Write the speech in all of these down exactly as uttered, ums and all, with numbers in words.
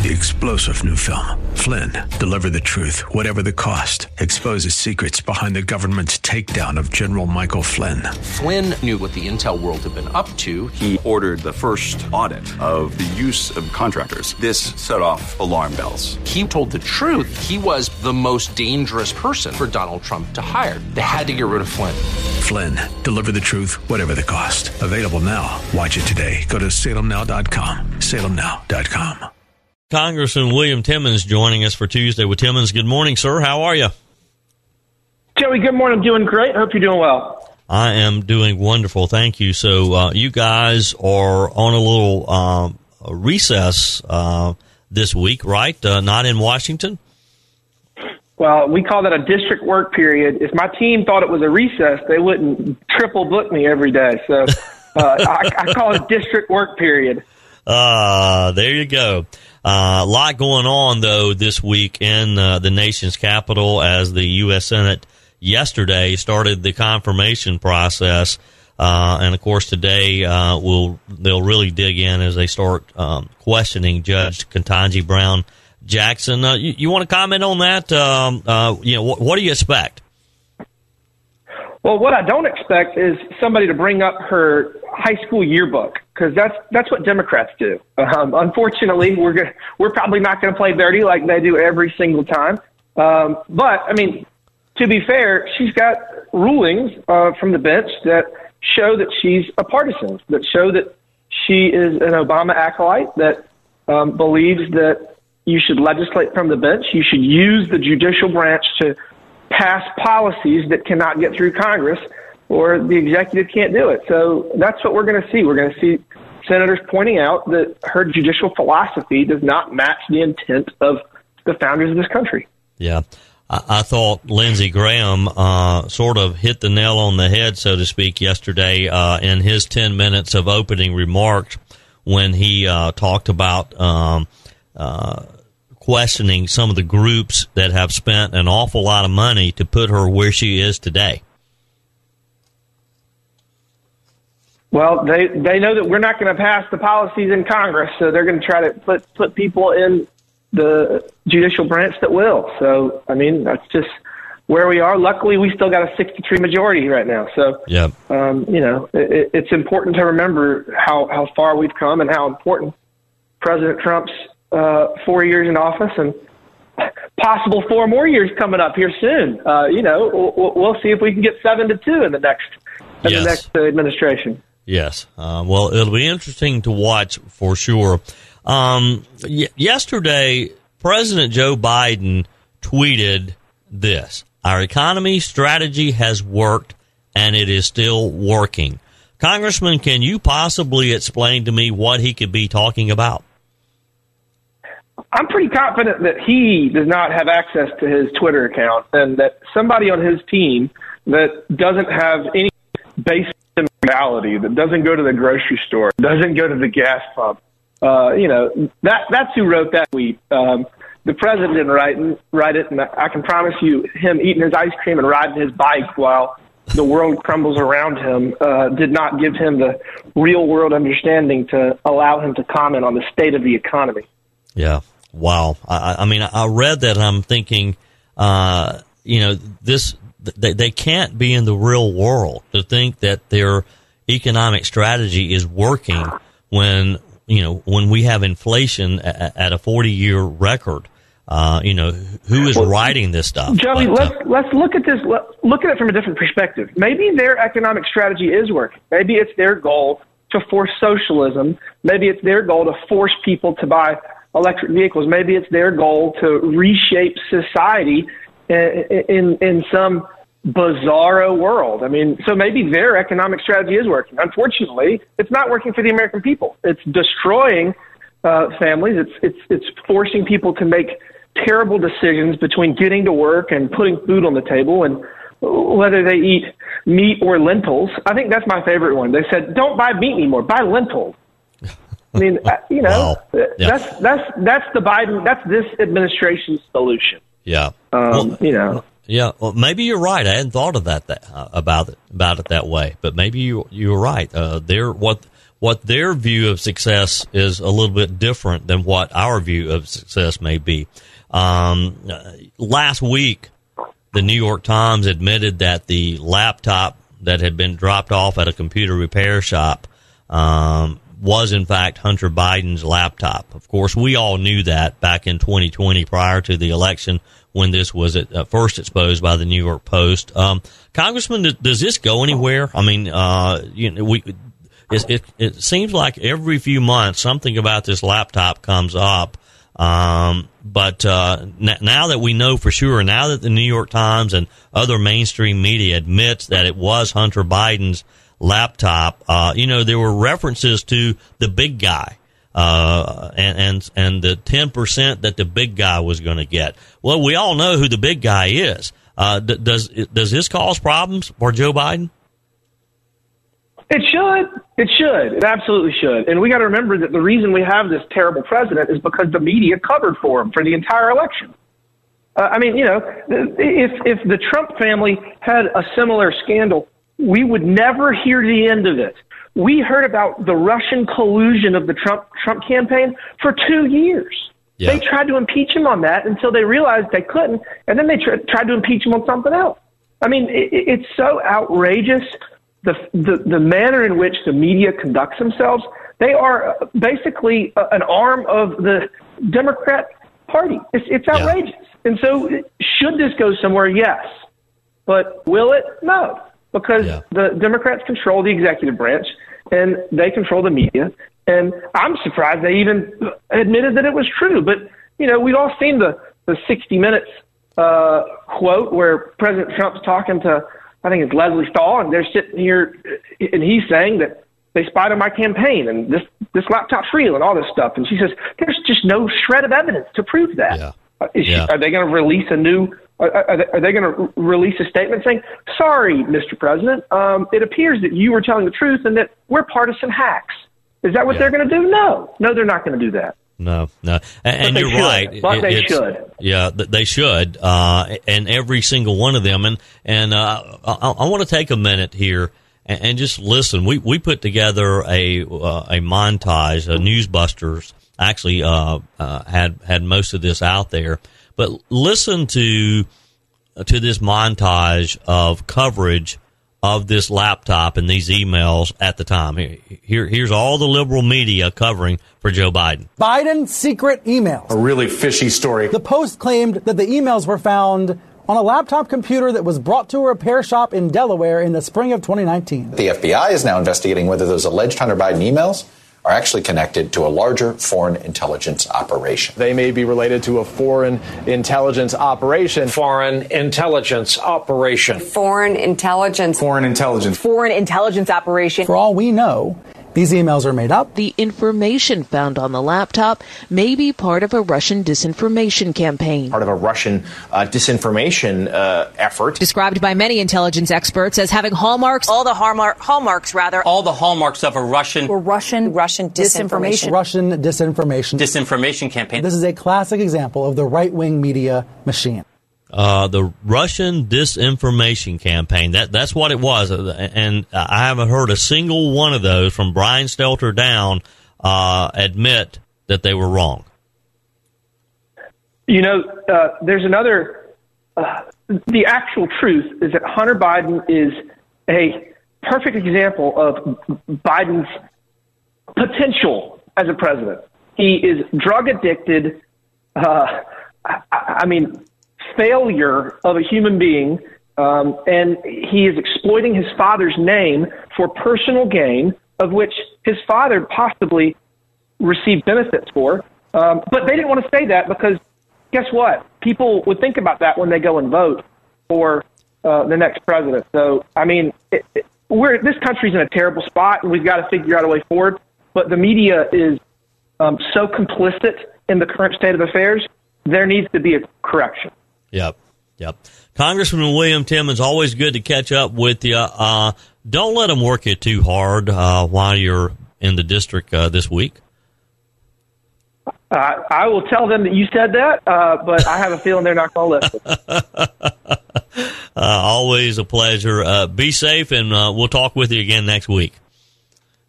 the explosive new film, Flynn, Deliver the Truth, Whatever the Cost, exposes secrets behind the government's takedown of General Michael Flynn. Flynn knew what the intel world had been up to. He ordered the first audit of the use of contractors. This set off alarm bells. He told the truth. He was the most dangerous person for Donald Trump to hire. They had to get rid of Flynn. Flynn, Deliver the Truth, Whatever the Cost. Available now. Watch it today. Go to salem now dot com. salem now dot com. Congressman William Timmons joining us for Tuesday with Timmons. Good morning, sir. How are you? Joey, good morning. I'm doing great. Hope you're doing well. I am doing wonderful. Thank you. So uh, you guys are on a little um, recess uh, this week, right? Uh, not in Washington? Well, we call that a district work period. If my team thought it was a recess, they wouldn't triple book me every day. So uh, I, I call it district work period. Uh, there you go. A uh, lot going on, though, this week in uh, the nation's capital as the U S Senate yesterday started the confirmation process. Uh, and, of course, today uh, we'll, they'll really dig in as they start um, questioning Judge Ketanji Brown Jackson. Uh, you, you want to comment on that? Um, uh, you know, what, what do you expect? Well, what I don't expect is somebody to bring up her high school yearbook, because that's that's what Democrats do. Um, unfortunately, we're gonna, we're probably not going to play dirty like they do every single time. Um, but I mean, to be fair, she's got rulings uh, from the bench that show that she's a partisan, that show that she is an Obama acolyte, that um, believes that you should legislate from the bench. You should use the judicial branch to pass policies that cannot get through Congress, or the executive can't do it. So that's what we're going to see. We're going to see senators pointing out that her judicial philosophy does not match the intent of the founders of this country. Yeah. I, I thought Lindsey Graham uh, sort of hit the nail on the head, so to speak, yesterday uh, in his ten minutes of opening remarks when he uh, talked about um, uh, questioning some of the groups that have spent an awful lot of money to put her where she is today. Well, they they know that we're not going to pass the policies in Congress, so they're going to try to put put people in the judicial branch that will. So, I mean, that's just where we are. Luckily, we still got a six to three majority right now. So, yep. um, you know, it, it's important to remember how, how far we've come and how important President Trump's uh, four years in office and possible four more years coming up here soon. Uh, you know, we'll, we'll see if we can get seven to two in the next in yes. the next uh, administration. Yes. Uh, well, it'll be interesting to watch for sure. Um, y- yesterday, President Joe Biden tweeted this: "Our economy strategy has worked, and it is still working." Congressman, can you possibly explain to me what he could be talking about? I'm pretty confident that he does not have access to his Twitter account, and that somebody on his team that doesn't have any basic morality, that doesn't go to the grocery store, doesn't go to the gas pump, uh, you know, that that's who wrote that tweet. Um, the president didn't write, write it, and I can promise you him eating his ice cream and riding his bike while the world crumbles around him uh, did not give him the real-world understanding to allow him to comment on the state of the economy. Yeah. Wow. I, I mean, I read that and I'm thinking, uh, you know, this they, they can't be in the real world to think that their economic strategy is working when, you know, when we have inflation at, at a forty-year record. Uh, you know, who is well, writing this stuff? Joey, but, let's uh, let's look at this. Look at it from a different perspective. Maybe their economic strategy is working. Maybe it's their goal to force socialism. Maybe it's their goal to force people to buy electric vehicles. Maybe it's their goal to reshape society in, in, in some bizarro world. I mean, so maybe their economic strategy is working. Unfortunately, it's not working for the American people. It's destroying uh, families. It's, it's, it's forcing people to make terrible decisions between getting to work and putting food on the table and whether they eat meat or lentils. I think that's my favorite one. They said, don't buy meat anymore, buy lentils. I mean, you know, wow. yeah. that's that's that's the Biden, that's this administration's solution. Yeah. Um, well, you know. Yeah. Well, maybe you're right. I hadn't thought of that, that uh, about it about it that way. But maybe you you're right. Uh, they're what what their view of success is a little bit different than what our view of success may be. Um, last week, the New York Times admitted that the laptop that had been dropped off at a computer repair shop um, was, in fact, Hunter Biden's laptop. Of course, we all knew that back in twenty twenty prior to the election when this was at, uh, first exposed by the New York Post. Um, Congressman, does, does this go anywhere? I mean, uh, you know, we it, it, it seems like every few months something about this laptop comes up. Um, but uh, n- now that we know for sure, now that the New York Times and other mainstream media admits that it was Hunter Biden's laptop, uh, you know, there were references to the big guy, uh, and, and, and the ten percent that the big guy was going to get. Well, we all know who the big guy is. Uh, d- does, does this cause problems for Joe Biden? It should. It should. It absolutely should. And we got to remember that the reason we have this terrible president is because the media covered for him for the entire election. Uh, I mean, you know, if if the Trump family had a similar scandal, we would never hear the end of it. We heard about the Russian collusion of the Trump Trump campaign for two years. Yeah. They tried to impeach him on that until they realized they couldn't, and then they tr- tried to impeach him on something else. I mean, it, it's so outrageous. The, the the manner in which the media conducts themselves, they are basically a, an arm of the Democrat Party. It's, it's outrageous. Yeah. And so should this go somewhere? Yes. But will it? No. Because yeah. the Democrats control the executive branch, and they control the media. And I'm surprised they even admitted that it was true. But, you know, we've all seen the, the sixty minutes uh, quote where President Trump's talking to, I think it's Leslie Stahl, and they're sitting here, and he's saying that they spied on my campaign, and this, this laptop's real, and all this stuff. And she says, there's just no shred of evidence to prove that. Yeah. Is she, yeah. Are they going to release a new, are, are they, are they going to release a statement saying, sorry, Mister President, um, it appears that you were telling the truth and that we're partisan hacks. Is that what yeah. they're going to do? No. No, they're not going to do that. No, no, and, and you're should, right. But it, they should. Yeah, they should, uh, and every single one of them. And and uh, I, I want to take a minute here and, and just listen. We we put together a uh, a montage. Uh, Newsbusters actually uh, uh, had had most of this out there, but listen to to this montage of coverage of this laptop and these emails at the time. Here, here's all the liberal media covering for Joe Biden. Biden's secret emails. A really fishy story. The Post claimed that the emails were found on a laptop computer that was brought to a repair shop in Delaware in the spring of twenty nineteen. The F B I is now investigating whether those alleged Hunter Biden emails are actually connected to a larger foreign intelligence operation. They may be related to a foreign intelligence operation. Foreign intelligence operation. Foreign intelligence. Foreign intelligence. Foreign intelligence operation. For all we know, these emails are made up. The information found on the laptop may be part of a Russian disinformation campaign. Part of a Russian uh, disinformation uh, effort. Described by many intelligence experts as having hallmarks. All the hallmark, hallmarks, rather. All the hallmarks of a Russian... Or Russian... Russian disinformation. Russian disinformation. Disinformation campaign. This is a classic example of the right-wing media machine. Uh, the Russian disinformation campaign. That that's what it was, and I haven't heard a single one of those from Brian Stelter down uh, admit that they were wrong. You know, uh, there's another. Uh, the actual truth is that Hunter Biden is a perfect example of Biden's potential as a president. He is drug addicted. Uh, I, I mean. failure of a human being, um, and he is exploiting his father's name for personal gain, of which his father possibly received benefits for. Um, but they didn't want to say that because guess what? People would think about that when they go and vote for uh, the next president. So, I mean, it, it, we're this country's in a terrible spot, and we've got to figure out a way forward. But the media is um, so complicit in the current state of affairs, there needs to be a correction. Yep, yep. Congressman William Timmons, always good to catch up with you. Uh, don't let them work you too hard uh, while you're in the district uh, this week. Uh, I will tell them that you said that, uh, but I have a feeling they're not going to listen. uh, always a pleasure. Uh, be safe, and uh, we'll talk with you again next week.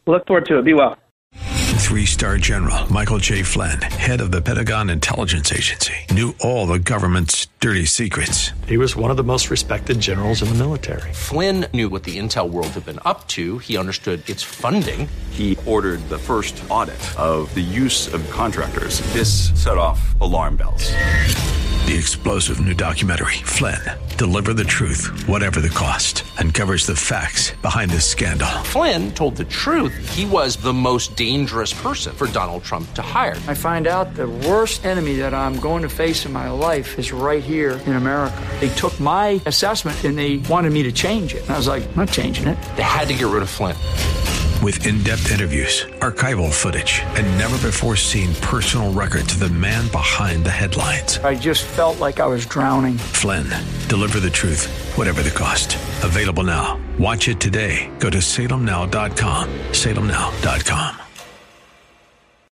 Look forward to it. Be well. Three-star General Michael J. Flynn, head of the Pentagon Intelligence Agency, knew all the government's dirty secrets. He was one of the most respected generals in the military. Flynn knew what the intel world had been up to. He understood its funding. He ordered the first audit of the use of contractors. This set off alarm bells. The explosive new documentary, Flynn, Deliver the Truth, Whatever the Cost, uncovers the facts behind this scandal. Flynn told the truth. He was the most dangerous person for Donald Trump to hire. I find out the worst enemy that I'm going to face in my life is right here in America. They took my assessment and they wanted me to change it. And I was like, I'm not changing it. They had to get rid of Flynn. With in-depth interviews, archival footage, and never-before-seen personal records of the man behind the headlines. I just felt like I was drowning. Flynn, Deliver the Truth, Whatever the Cost. Available now. Watch it today. Go to salem now dot com. salem now dot com.